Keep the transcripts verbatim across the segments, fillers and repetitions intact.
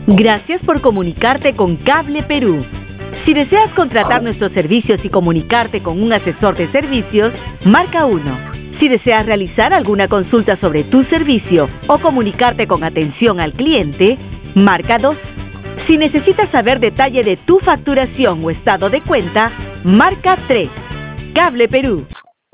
Gracias por comunicarte con Cable Perú. Si deseas contratar nuestros servicios y comunicarte con un asesor de servicios, marca uno. Si deseas realizar alguna consulta sobre tu servicio o comunicarte con atención al cliente, marca dos. Si necesitas saber detalle de tu facturación o estado de cuenta, marca tres. Cable Perú.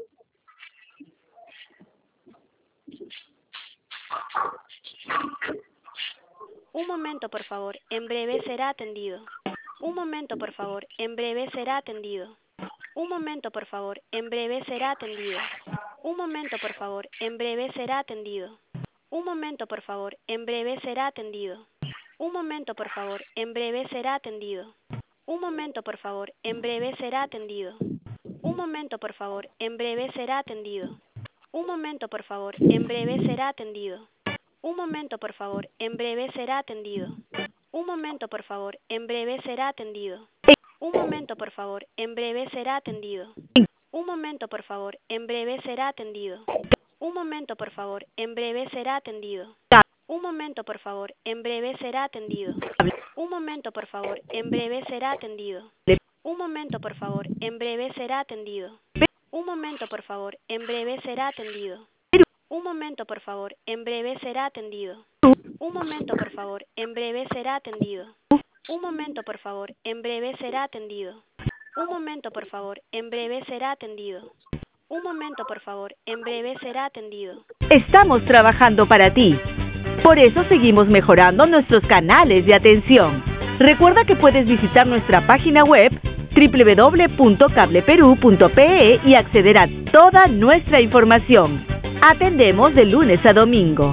Un momento, por favor. En breve será atendido. Un momento, por favor. En breve será atendido. Un momento, por favor. En breve será atendido. Un momento, por favor. En breve será atendido. Un momento, por favor. En breve será atendido. Un momento, por favor. En breve será atendido. Un momento, por favor. En breve será atendido. Un momento, por favor. En breve será atendido. Un momento, por favor. En breve será atendido. Un momento, por favor. En breve será atendido. Un momento, por favor. En breve será atendido. Un momento, por favor. En breve será atendido. Un momento, por favor. En breve será atendido. Un momento, por favor. En breve será atendido. Un momento, por favor. En breve será atendido. Un momento, por favor. En breve será atendido. Un momento, por favor. En breve será atendido. Un momento, por favor. En breve será atendido. Un momento, por favor. En breve será atendido. Un momento, por favor. En breve será atendido. Un momento, por favor. En breve será atendido. Un momento, por favor. En breve será atendido. Un momento, por favor. En breve será atendido. Estamos trabajando para ti. Por eso seguimos mejorando nuestros canales de atención. Recuerda que puedes visitar nuestra página web doble u doble u doble u punto cable perú punto pe e y acceder a toda nuestra información. Atendemos de lunes a domingo.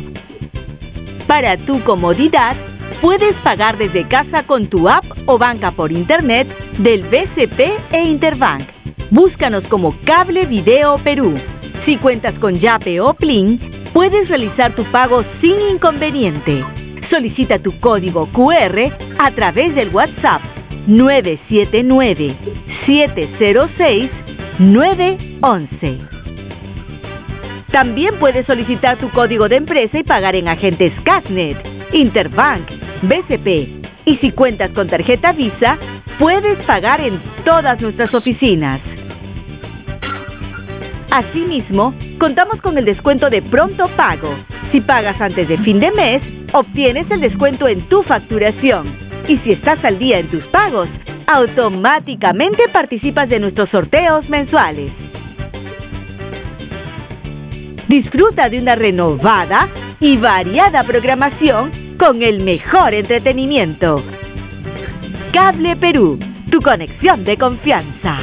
Para tu comodidad, puedes pagar desde casa con tu app o banca por internet del B C P e Interbank. Búscanos como Cable Video Perú. Si cuentas con Yape o Plin, puedes realizar tu pago sin inconveniente. Solicita tu código cu erre a través del WhatsApp nueve siete nueve, siete cero seis, nueve once. También puedes solicitar tu código de empresa y pagar en agentes Casnet, Interbank, B C P. Y si cuentas con tarjeta Visa, puedes pagar en todas nuestras oficinas. Asimismo, contamos con el descuento de pronto pago. Si pagas antes de fin de mes, obtienes el descuento en tu facturación. Y si estás al día en tus pagos, automáticamente participas de nuestros sorteos mensuales. Disfruta de una renovada y variada programación con el mejor entretenimiento. Cable Perú, tu conexión de confianza.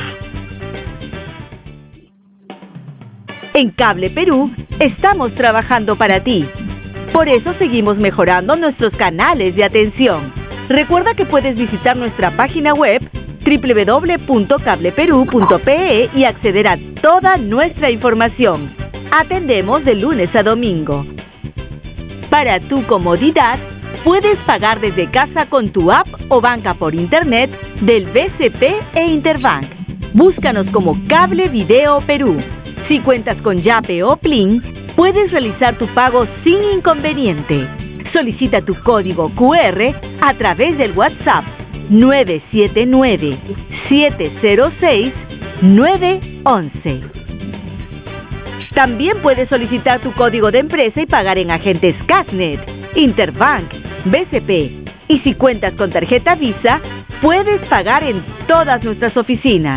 En Cable Perú estamos trabajando para ti. Por eso seguimos mejorando nuestros canales de atención. Recuerda que puedes visitar nuestra página web doble u doble u doble u punto cable perú punto pe e y acceder a toda nuestra información. Atendemos de lunes a domingo. Para tu comodidad, puedes pagar desde casa con tu app o banca por internet del B C P e Interbank. Búscanos como Cable Video Perú. Si cuentas con Yape o Plin, puedes realizar tu pago sin inconveniente. Solicita tu código cu erre a través del WhatsApp nueve siete nueve, siete cero seis, nueve once. También puedes solicitar tu código de empresa y pagar en agentes Casnet, Interbank, B C P. Y si cuentas con tarjeta Visa, puedes pagar en todas nuestras oficinas.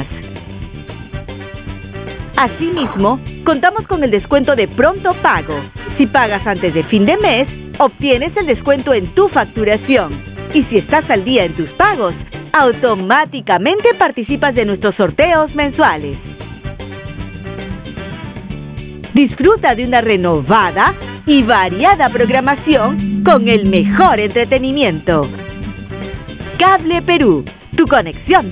Asimismo, contamos con el descuento de pronto pago. Si pagas antes de fin de mes, obtienes el descuento en tu facturación. Y si estás al día en tus pagos, automáticamente participas de nuestros sorteos mensuales. Disfruta de una renovada y variada programación con el mejor entretenimiento. Cable Perú, tu conexión